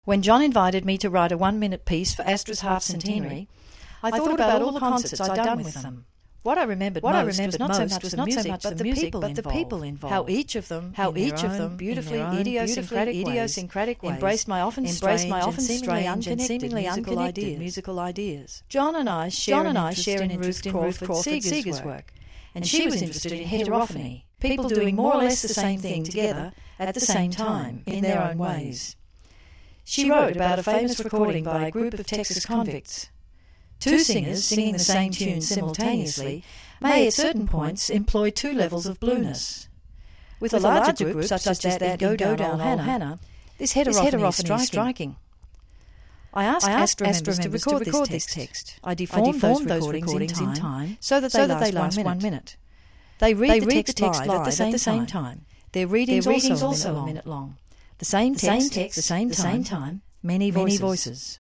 When John invited me to write a 1-minute piece for Astra's half-centenary, I thought about all the concerts I'd done with them. What I remembered most was not so much the music, but the people involved. How each of them, beautifully idiosyncratic ways, embraced my often strange and seemingly unconnected musical ideas. John and I share an interest in Ruth Crawford Seeger's work, and she was interested in heterophony, people doing more or less the same thing together at the same time, in their own ways. She wrote about a famous recording by a group of Texas convicts. Two singers singing the same tune simultaneously may at certain points employ two levels of blueness. With a larger group such as that in Go Down Old Hannah, this heterophony is striking. I asked Astra members to record this text. I deformed those recordings in time so that they last 1 minute. They read the text live at the same time. Their readings also a minute long. The same text, the same time, many voices.